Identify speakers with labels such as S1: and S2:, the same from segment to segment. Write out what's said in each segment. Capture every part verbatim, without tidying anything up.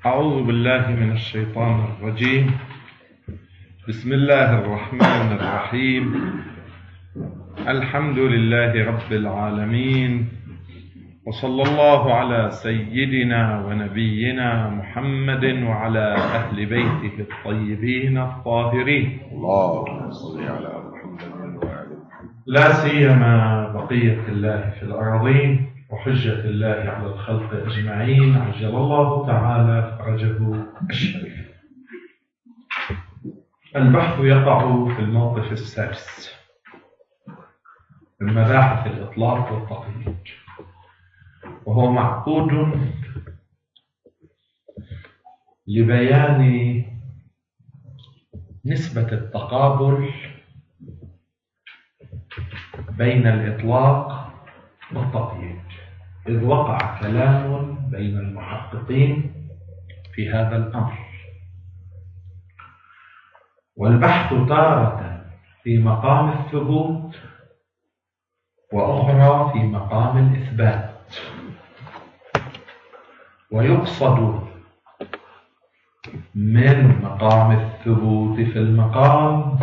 S1: أعوذ بالله من الشيطان الرجيم. بسم الله الرحمن الرحيم. الحمد لله رب العالمين، وصلى الله على سيدنا ونبينا محمد وعلى أهل بيته الطيبين الطاهرين.
S2: اللهم صل على محمد وآل محمد.
S1: لا سيما بقية الله في الأراضين وحجة الله على الخلق أجمعين، عجل الله تعالى فرجه الشريف. البحث يقع في الموقف السادس من مباحث الإطلاق والتقييد، وهو معقود لبيان نسبة التقابل بين الإطلاق والتقييد، إذ وقع كلام بين المحققين في هذا الأمر، والبحث تارة في مقام الثبوت وأخرى في مقام الإثبات. ويقصد من مقام الثبوت في المقام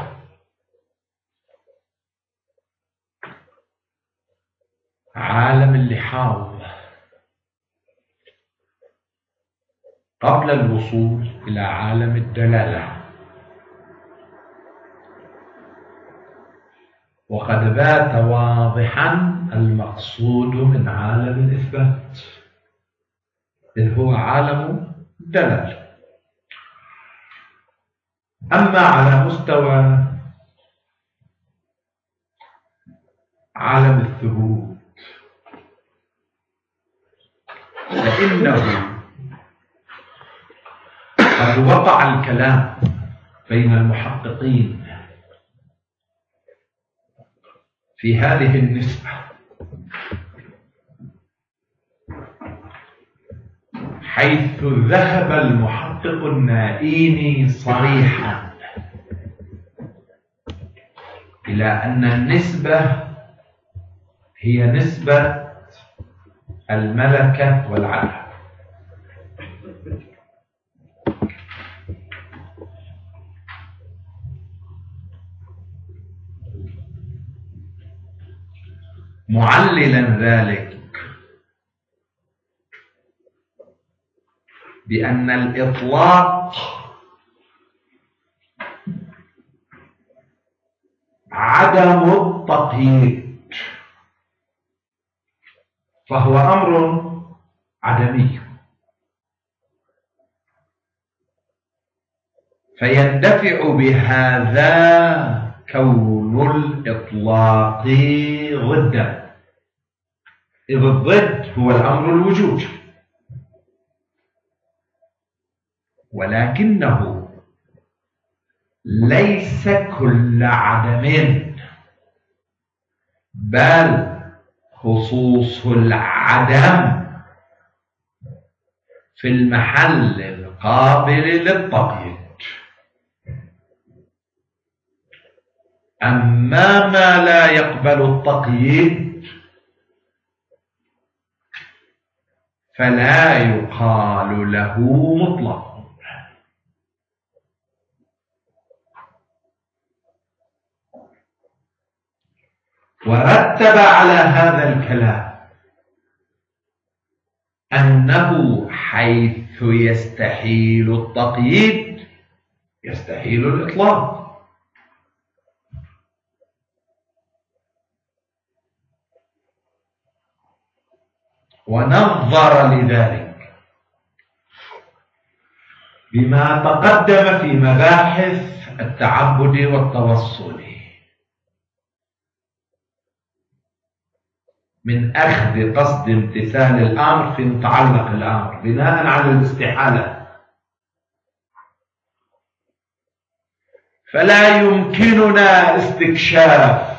S1: عالم اللحاظ قبل الوصول إلى عالم الدلالة، وقد بات واضحا المقصود من عالم الإثبات، إذ هو عالم الدلالة. أما على مستوى عالم الثبوت فإنه قد وقع الكلام بين المحققين في هذه النسبة، حيث ذهب المحقق النائيني صريحا إلى أن النسبة هي نسبة الملكة والعدل، معللا ذلك بأن الإطلاق عدم التقييد، فهو أمر عدمي، فيندفع بهذا كون الإطلاق ضدا، إذ الضد هو الأمر الوجودي، ولكنه ليس كل عدم، بل خصوص العدم في المحل القابل للتقييد. أما ما لا يقبل التقييد فلا يقال له مطلق. ورتب على هذا الكلام أنه حيث يستحيل التقييد يستحيل الإطلاق، ونظر لذلك بما تقدم في مباحث التعبد والتوصل من أخذ قصد امتثال الأمر في متعلق الأمر بناء على الاستحالة، فلا يمكننا استكشاف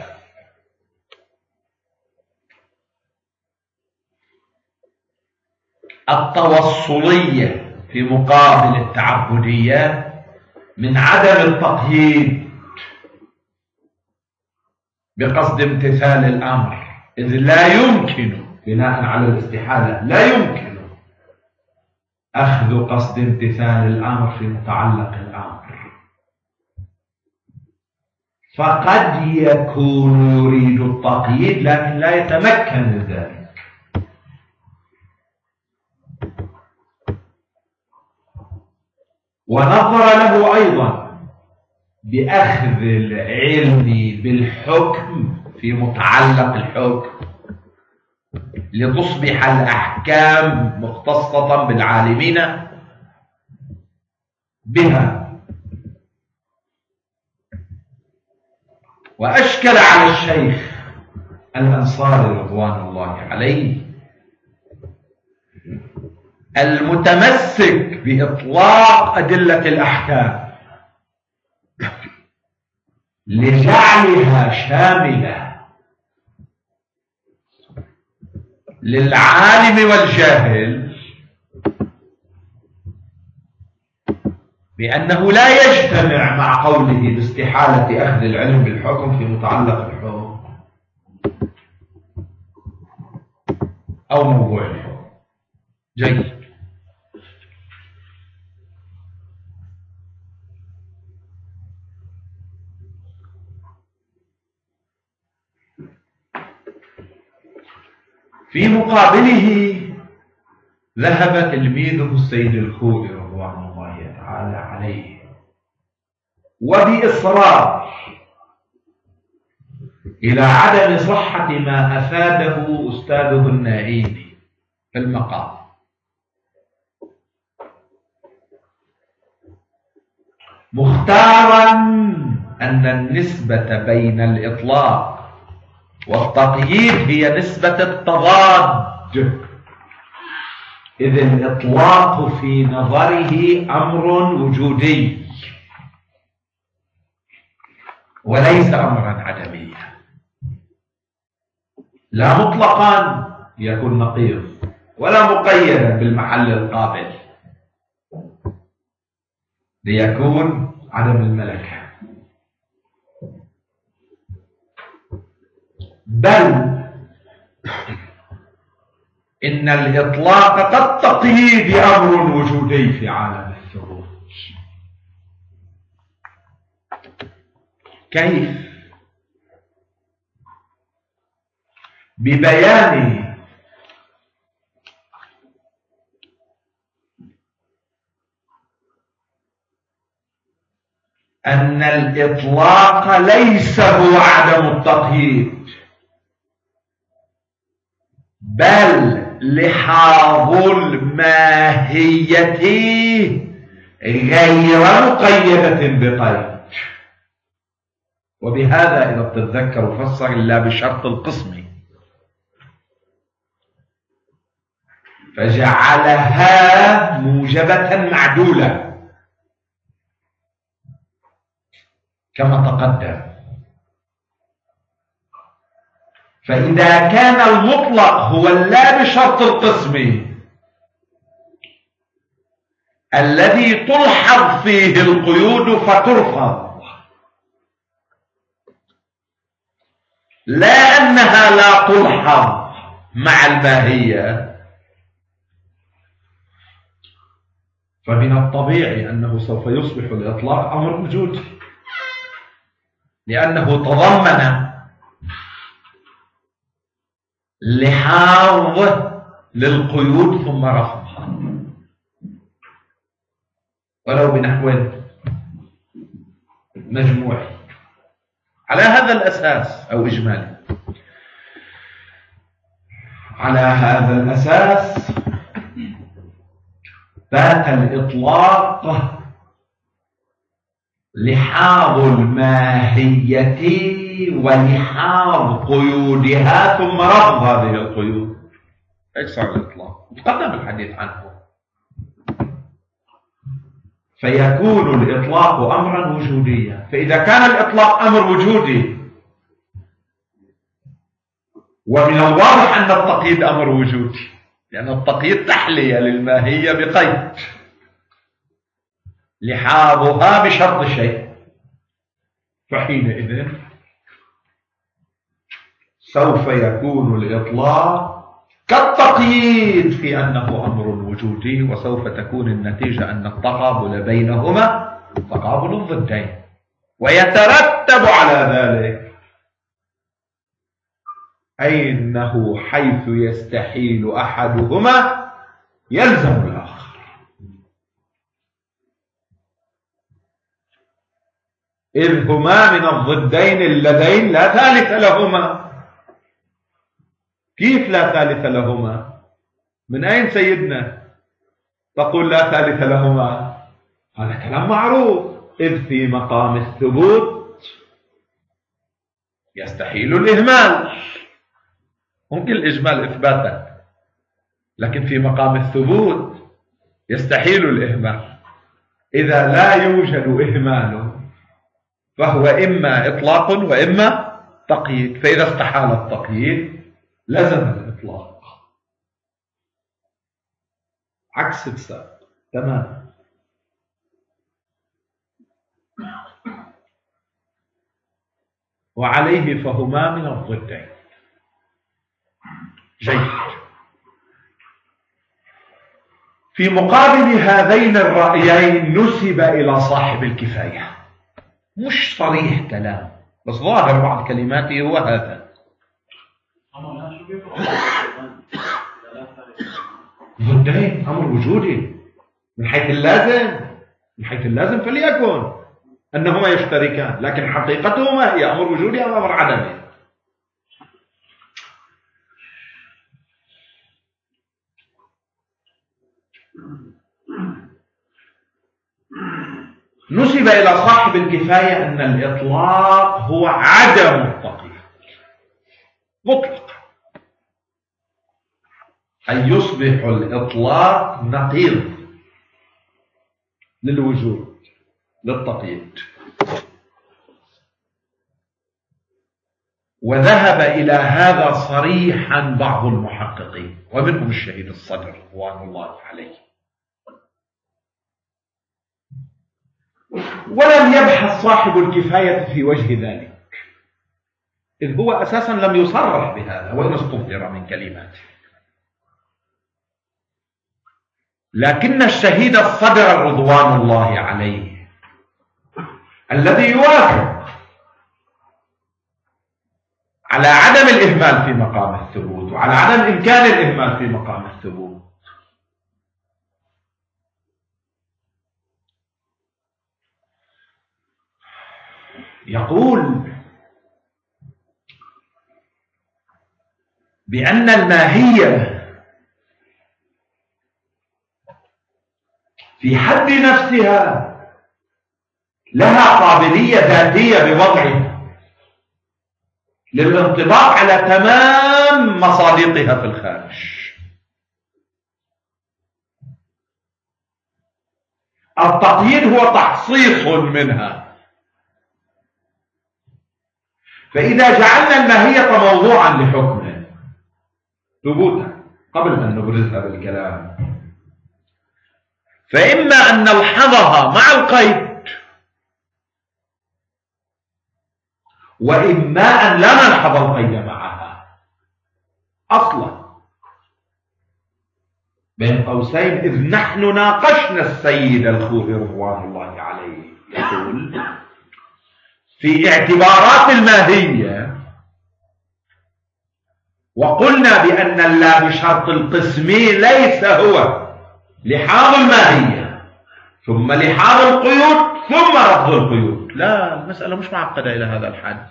S1: التوصلية في مقابل التعبدية من عدم التقييد بقصد امتثال الأمر، إذ لا يمكن بناء على الاستحالة لا يمكن أخذ قصد امتثال الأمر في متعلق الأمر، فقد يكون يريد التقييد لكن لا يتمكن من ذلك. ونظر له أيضا بأخذ العلم بالحكم في متعلق الحكم لتصبح الأحكام مختصة بالعالمين بها. وأشكل على الشيخ الأنصاري رضوان الله عليه المتمسك بإطلاق أدلة الأحكام لجعلها شاملة للعالم والجاهل، بأنه لا يجتمع مع قوله باستحالة أخذ العلم بالحكم في متعلق الحكم أو موضوع الحكم. جيد. في مقابله ذهب تلميذه السيد الخوئي رضوان الله تعالى عليه وبإصرار إلى عدم صحة ما أفاده أستاذه النائيني في المقام، مختارا أن النسبة بين الإطلاق والتقييد هي نسبة التضاد، إذ الإطلاق في نظره أمر وجودي وليس أمرا عدميا، لا مطلقا يكون نقيض ولا مقيدا بالمحل القابل ليكون عدم الملكة، بل إن الإطلاق كالتقييد أمر وجودي في عالم الثبوت. كيف؟ ببيان أن الإطلاق ليس هو عدم التقييد، بل لحاظ الماهية غير مقيدة بقيد. وبهذا إذا تتذكروا فسر إلا بشرط القسم، فجعلها موجبة معدولة كما تقدم. فإذا كان المطلق هو لا بشرط القسم الذي تلحظ فيه القيود فترفض، لا أنها لا تلحظ مع الماهية، فمن الطبيعي أنه سوف يصبح الإطلاق أمر وجودي، لأنه تضمن لحاظ للقيود ثم رفضها ولو بنحو مجموعي. على هذا الأساس أو إجمالي، على هذا الأساس بات الإطلاق لحاظ الماهية ولحاظ قيودها ثم رفض هذه القيود. هيك صار الإطلاق، تقدم الحديث عنه. فيكون الإطلاق أمرا وجوديا. فإذا كان الإطلاق أمر وجودي، ومن الواضح أن التقييد أمر وجودي، لأن التقييد تحلية للماهية بقيد لحاظها بشرط شيء، فحينئذ سوف يكون الإطلاق
S3: كالتقييد في أنه أمر وجودي، وسوف تكون النتيجة أن التقابل بينهما تقابل الضدين، ويترتب على ذلك أنه حيث يستحيل أحدهما يلزم الآخر. إذ هما من الضدين اللذين لا ثالث لهما. كيف لا ثالث لهما؟ من أين سيدنا تقول لا ثالث لهما؟ هذا كلام معروف. إذ في مقام الثبوت يستحيل الإهمال. ممكن الإجمال إثباتا، لكن في مقام الثبوت يستحيل الإهمال. إذا لا يوجد إهمال فهو إما إطلاق وإما تقييد، فإذا استحال التقييد لزم الإطلاق، عكس السابق تمام. وعليه فهما من الضدين. جيد. في مقابل هذين الرأيين نسب إلى صاحب الكفاية، مش صريح كلام بس ظاهر بعض كلماته هو هذا. ضدين أمر وجودي من حيث اللازم، من حيث اللازم فليكن أنهما يشتركان، لكن حقيقتهما هي أمر وجودي أم أمر عدمي. نسب إلى صاحب الكفاية أن الإطلاق هو عدم التقييد مطلقا، أن يصبح الإطلاق نقيض للوجود للتقييد. وذهب إلى هذا صريحا بعض المحققين ومنهم الشهيد الصدر رضوان الله عليه. ولم يبحث صاحب الكفاية في وجه ذلك، إذ هو أساسا لم يصرح بهذا وإن استظهر من كلماته. لكن الشهيد الصدر رضوان الله عليه الذي يوافق على عدم الإهمال في مقام الثبوت وعلى عدم إمكان الإهمال في مقام الثبوت، يقول بأن الماهية في حد نفسها لها قابلية ذاتية بوضعها للانطباق على تمام مصادقها في الخارج. التقييد هو تحصيص منها. فإذا جعلنا الماهية موضوعا لحكمه ثبوتا قبل أن نبرزها بالكلام، فإما أن نلحظها مع القيد وإما أن لا نلحظ القيد معها أصلا. بين قوسين، إذ نحن ناقشنا السيد الخوئي رضوان الله عليه يقول في اعتبارات الماهية، وقلنا بأن اللا بشرط القسمي ليس هو لحاظ الماهية ثم لحاظ القيود ثم رفض القيود. لا، المسألة مش معقدة إلى هذا الحد.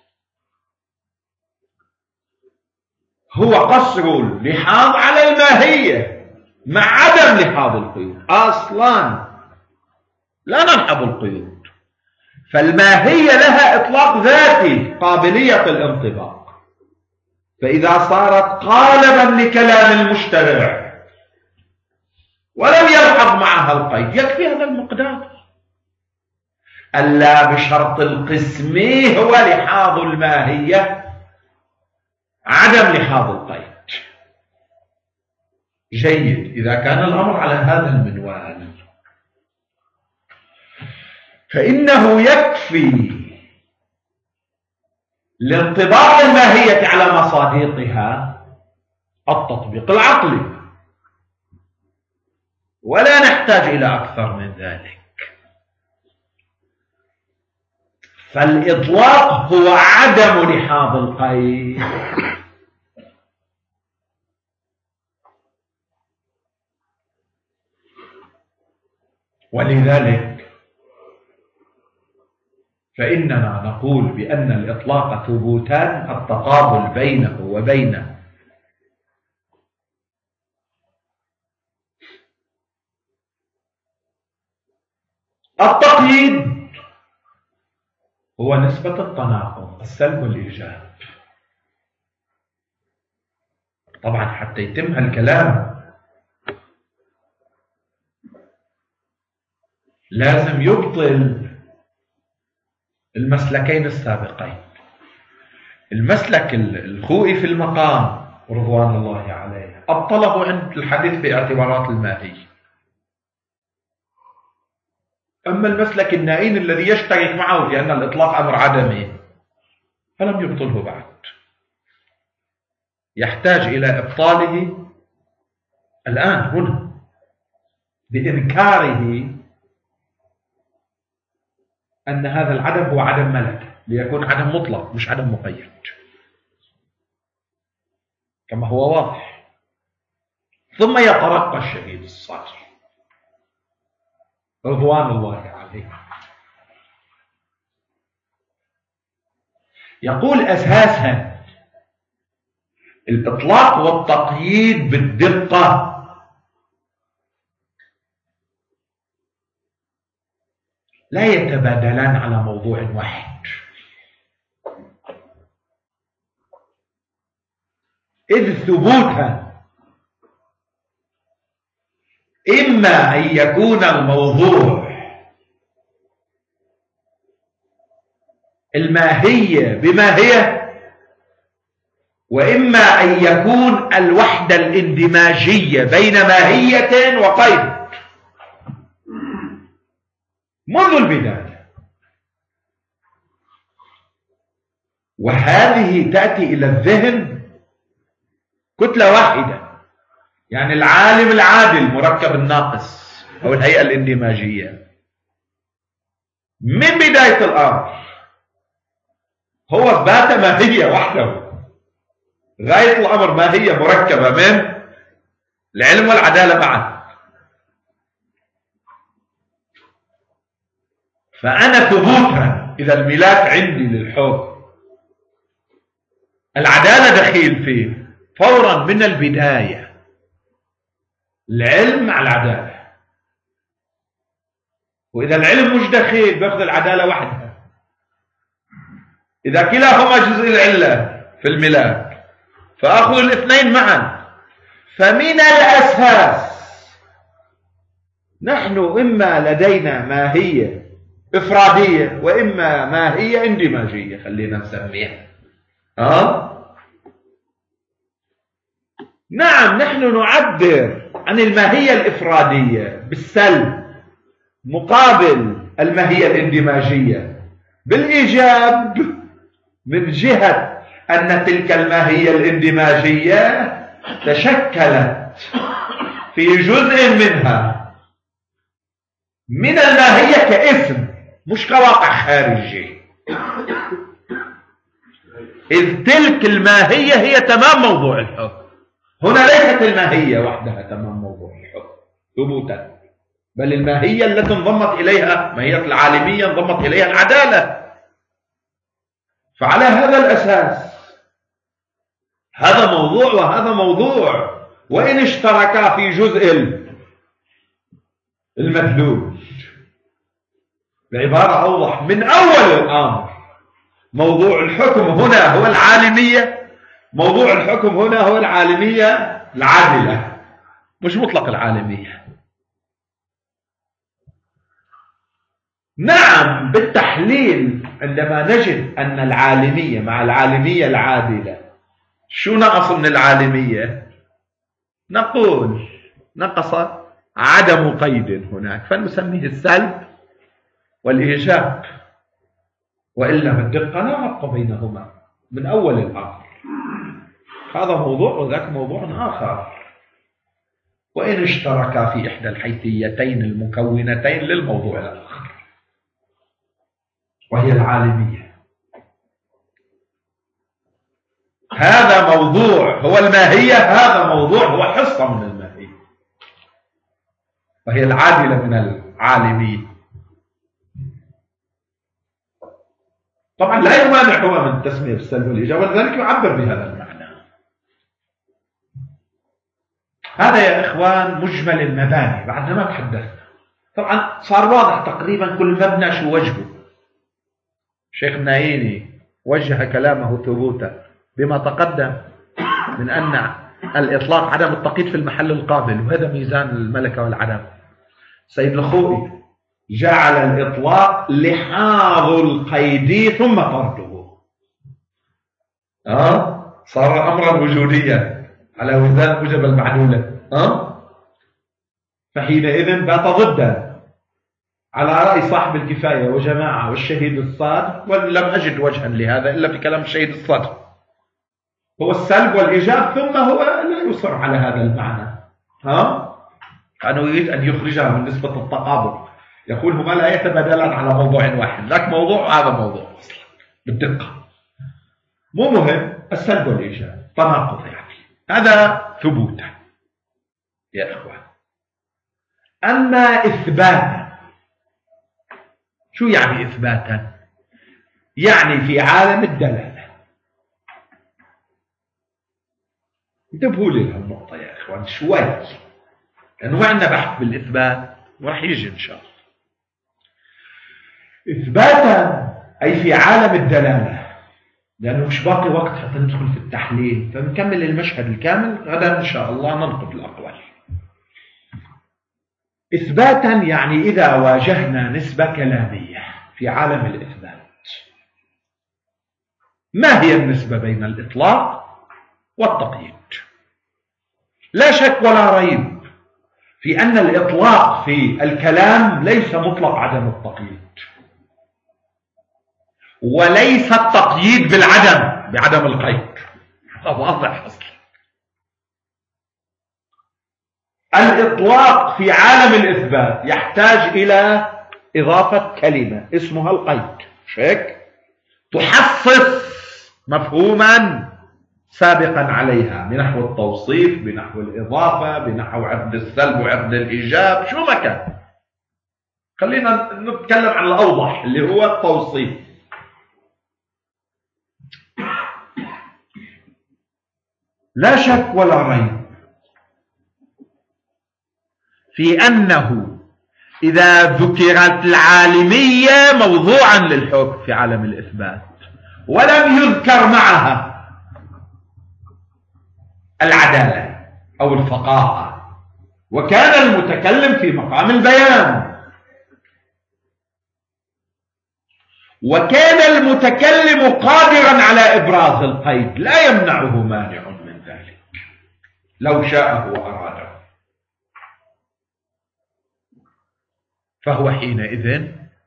S3: هو قصر اللحاظ على الماهية مع عدم لحاظ القيود. أصلا لا نلحظ القيود، فالماهية لها إطلاق ذاتي قابلية الانطباق. فإذا صارت قالبا لكلام المشترع ولم يلحظ معها القيد يكفي هذا المقدار. ألا بشرط القسمي هو لحاظ الماهية عدم لحاظ القيد. جيد. إذا كان الأمر على هذا المنوال فإنه يكفي لانطباق الماهية على مصادقها التطبيق العقلي، ولا نحتاج إلى أكثر من ذلك. فالإطلاق هو عدم لحاظ القيد. ولذلك فإننا نقول بأن الإطلاق ثبوتان: التقابل بينه وبين التقييد هو نسبة التناقض، السلب والإيجاب. طبعا حتى يتم هالكلام لازم يبطل المسلكين السابقين. المسلك الخوئي في المقام رضوان الله عليه أبطله عند الحديث في اعتبارات الماهية. أما المسلك النائين الذي يشترك معه في أن الإطلاق أمر عدمي فلم يبطله بعد، يحتاج إلى إبطاله الآن هنا بإنكاره أن هذا العدم هو عدم ملك، ليكون عدم مطلق مش عدم مقيد كما هو واضح. ثم يترقى الشهيد الصادق رضوان الله عليه، يقول أساسا الإطلاق والتقييد بالدقة لا يتبادلان على موضوع واحد، إذ ثبوتها إما أن يكون الموضوع الماهية بماهية، وإما أن يكون الوحدة الاندماجية بين ماهية وقيد منذ البداية. وهذه تأتي إلى الذهن كتلة واحدة، يعني العالم العادل مركب الناقص أو الهيئة الاندماجية من بداية الأمر هو اثبات ماهية وحده، غاية الأمر ماهية مركبة من العلم والعدالة معا. فأنا ثبوتها إذا الملاك عندي للحكم العدالة دخيل فيه فورا من البداية، العلم مع العدالة. وإذا العلم مش دخيل بأخذ العدالة وحدها، إذا كلاهما جزء العلة في الملاك فأخذ الاثنين معا. فمن الأساس نحن إما لدينا ماهية إفرادية وإما ماهية اندماجية خلينا نسميها. أه؟ نعم، نحن نعبر عن الماهية الإفرادية بالسلب مقابل الماهية الاندماجية بالإيجاب، من جهة أن تلك الماهية الاندماجية تشكلت في جزء منها من الماهية كاسم مش كواقع خارجي، إذ تلك الماهية هي تمام موضوع الحكم. هنا ليست الماهية وحدها تمام موضوع الحكم ثبوتا، بل الماهية التي انضمت إليها ماهية العالمية انضمت إليها العدالة. فعلى هذا الأساس هذا موضوع وهذا موضوع، وإن اشتركا في جزء المدلول. بعبارة أوضح من أول الأمر، موضوع الحكم هنا هو العالمية، موضوع الحكم هنا هو العالمية العادلة مش مطلق العالمية. نعم، بالتحليل عندما نجد أن العالمية مع العالمية العادلة شو نقص من العالمية؟ نقول نقص عدم قيد هناك، فنسميه السلب والإيجاب، وإلا بالدقة لا ربط بينهما من أول الأمر. هذا موضوع وذاك موضوع آخر، وإن اشتركا في إحدى الحيثيتين المكونتين للموضوع الآخر وهي العالمية. هذا موضوع هو الماهية، هذا موضوع هو حصة من الماهية وهي العادلة من العالمية. طبعا لا يمانع هو من التسمية بالسلب والإيجاب، ولذلك يعبر بهذا المعنى. هذا يا إخوان مجمل المباني بعد ما تحدثنا. طبعا صار واضح تقريبا كل مبنى شو وجهه. شيخ النايني وجه كلامه ثبوتا بما تقدم من أن الإطلاق عدم التقييد في المحل القابل، وهذا ميزان الملكة والعدم. سيد الخوئي جعل الإطلاق لحاظ القيد ثم طرده. أه؟ صار أمرا وجوديا على وزان موجب المعلولة. أه؟ فحينئذ بات ضدا على رأي صاحب الكفاية وجماعة والشهيد الصادق، ولم أجد وجها لهذا إلا في كلام الشهيد الصادق. هو السلب والإيجاب، ثم هو لا يصر على هذا المعنى. ها؟ كانوا يريد أن يخرجها من نسبة التقابل، يقول هما لا يتبادلان على موضوع واحد، ذاك موضوع وهذا موضوع أصلا بالدقة. مو مهم السلب والإيجاب تناقض يعني، هذا ثبوتا يا إخوان. أما إثباتا، شو يعني إثباتا؟ يعني في عالم الدلالة. انتبهوا لي لهالنقطة يا إخوان شوي، لأنه عندنا بحث بالإثبات وراح يجي إن شاء الله. إثباتا أي في عالم الدلالة، لأنه مش باقي وقت حتى ندخل في التحليل، فنكمل المشهد الكامل غدا إن شاء الله ننقد الأقوال. إثباتا يعني إذا واجهنا نسبة كلامية في عالم الإثبات. ما هي النسبة بين الإطلاق والتقييد؟ لا شك ولا ريب في أن الإطلاق في الكلام ليس مطلق عدم التقييد، وليس التقييد بالعدم بعدم القيد. هذا واضح أصلا. الإطلاق في عالم الإثبات يحتاج إلى إضافة كلمة اسمها القيد، مش هيك؟ تحصص مفهوما سابقا عليها بنحو التوصيف، بنحو الإضافة، بنحو عقد السلب وعقد الإيجاب، شو ما كان. خلينا نتكلم عن الأوضح اللي هو التوصيف. لا شك ولا ريب في أنه إذا ذكرت العالمية موضوعا للحكم في عالم الإثبات ولم يذكر معها العدالة أو الفقاهة، وكان المتكلم في مقام البيان، وكان المتكلم قادرا على إبراز القيد، لا يمنعه مانع من ذلك لو شاءه وأراده، فهو حينئذ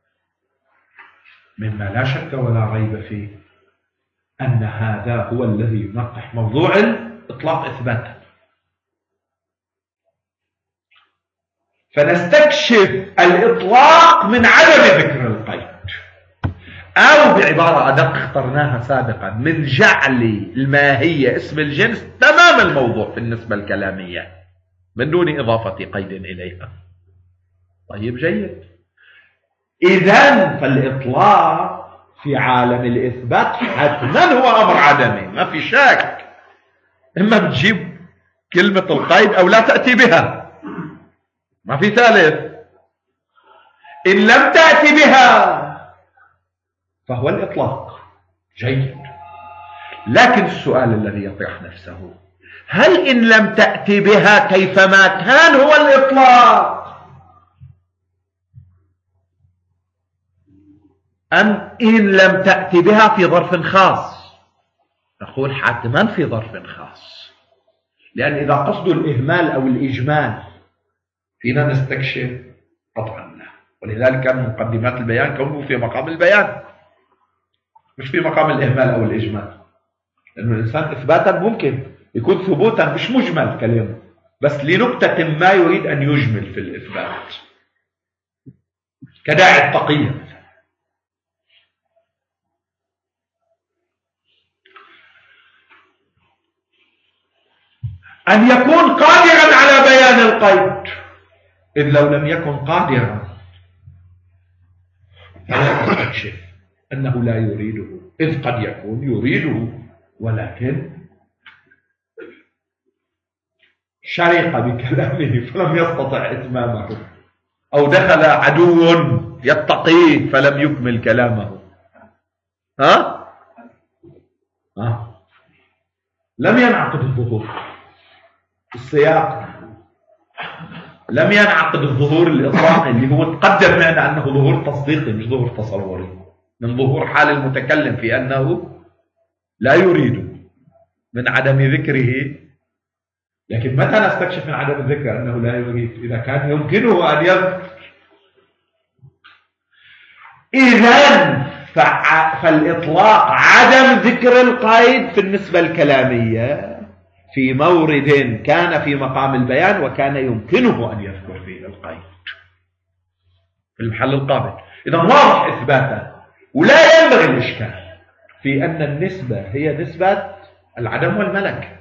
S3: مما لا شك ولا ريب فيه أن هذا هو الذي ينقح موضوع الإطلاق إثباتا. فنستكشف الإطلاق من عدم ذكر القيد، أو بعبارة أدق اخترناها سابقا من جعل الماهية اسم الجنس تمام الموضوع في النسبة الكلامية من دون إضافة قيد إليها. طيب جيد. إذن فالإطلاق في عالم الإثبات حتما هو أمر عدمي، ما في شك. إما بتجيب كلمة القيد أو لا تأتي بها، ما في ثالث. إن لم تأتي بها فهو الإطلاق. جيد. لكن السؤال الذي يطرح نفسه، هل إن لم تأتي بها كيفما كان هو الإطلاق، أم إن لم تأتي بها في ظرف خاص؟ نقول حتما في ظرف خاص، لأن إذا قصد الإهمال أو الإجمال فينا نستكشف قطعا لا. ولذلك كان مقدمات البيان كونه في مقام البيان مش في مقام الإهمال أو الإجمال، لأن الإنسان إثباتا ممكن يكون ثبوتا مش مجمل كلامه، بس لنكتة ما يريد أن يجمل في الإثبات، كداعي التقية مثلا. أن يكون قادرا على بيان القيد، إذ لو لم يكن قادرا فلا يستكشف أنه لا يريده، إذ قد يكون يريده ولكن شرق بكلامه فلم يستطع إتمامه، أو دخل عدو يتقيه فلم يكمل كلامه. ها؟ ها؟ لم ينعقد الظهور السياق، لم ينعقد الظهور الإطلاقي اللي هو تقدم معنا أنه ظهور تصديقي مش ظهور تصوري، من ظهور حال المتكلم في أنه لا يريد من عدم ذكره. لكن متى نستكشف من عدم الذكر أنه لا يريد؟ إذا كان يمكنه أن يذكر. إذن فالإطلاق عدم ذكر القيد في النسبة الكلامية في مورد كان في مقام البيان وكان يمكنه أن يذكر فيه القيد في المحل القابل. إذن واضح إثباته، ولا ينبغي الإشكال في أن النسبة هي نسبة العدم والملك.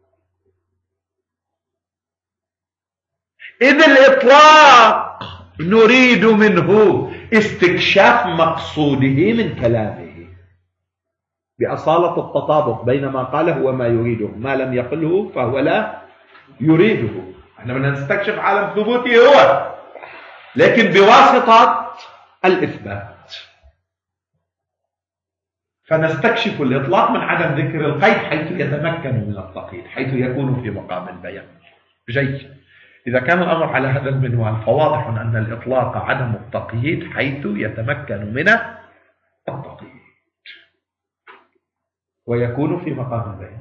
S3: إذ الإطلاق نريد منه استكشاف مقصوده من كلامه بأصالة التطابق بين ما قاله وما يريده، ما لم يقله فهو لا يريده. احنا بدنا نستكشف عالم ثبوته هو، لكن بواسطة الإثبات. فنستكشف الإطلاق من عدم ذكر القيد حيث يتمكن من التقييد، حيث يكون في مقام البيان. جيد. إذا كان الأمر على هذا المنوال فواضح أن الإطلاق عدم التقييد حيث يتمكن من التقييد ويكون في مقام البيان.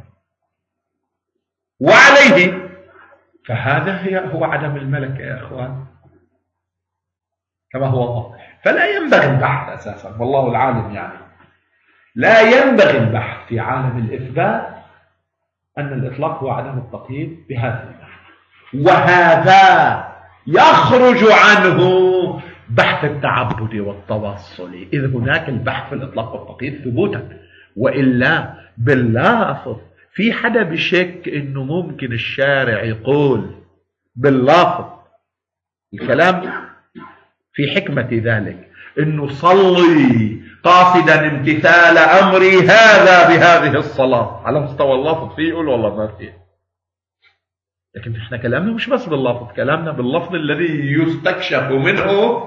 S3: وعليه فهذا هي هو عدم الملك يا أخوان كما هو واضح. فلا ينبغي البحث أساسا، والله العالم يعني لا ينبغي البحث في عالم الإثبات أن الإطلاق هو عدم التقييد بهذا المعنى. وهذا يخرج عنه بحث التعبد والتوصل، إذ هناك البحث في الإطلاق والتقييد ثبوتا، وإلا باللافظ في حدا بشك إنه ممكن الشارع يقول باللافظ الكلام في حكمة ذلك إنه صلي قاصدا امتثال أمري هذا بهذه الصلاة، على مستوى اللفظ فيه يقول والله ما فيه. لكن احنا كلامنا مش بس باللفظ، كلامنا باللفظ الذي يستكشف منه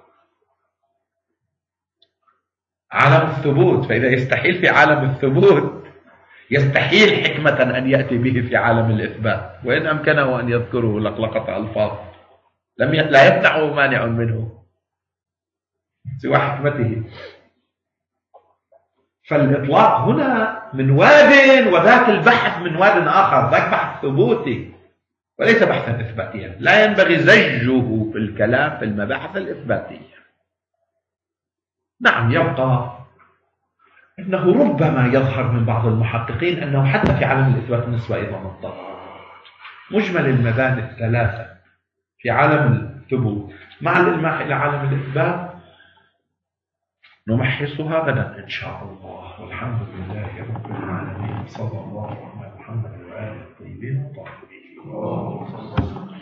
S3: عالم الثبوت. فإذا يستحيل في عالم الثبوت يستحيل حكمة أن يأتي به في عالم الإثبات، وإن أمكنه أن يذكره لقلقة ألفاظ لم ي... لا يمنعه مانع منه سوى حكمته. فالإطلاق هنا من واد، وذاك البحث من واد آخر، ذاك بحث ثبوتي وليس بحثا إثباتيا. لا ينبغي زجه في الكلام في المباحث الإثباتية. نعم، يبقى إنه ربما يظهر من بعض المحققين أنه حتى في عالم الإثبات النسبة أيضا مضطرة. مجمل المباني الثلاثة في عالم الثبوت مع الإلماح إلى عالم الإثبات نمحصها غدا إن شاء الله. والحمد لله رب العالمين، صلى الله على محمد وآله الطيبين الطاهرين.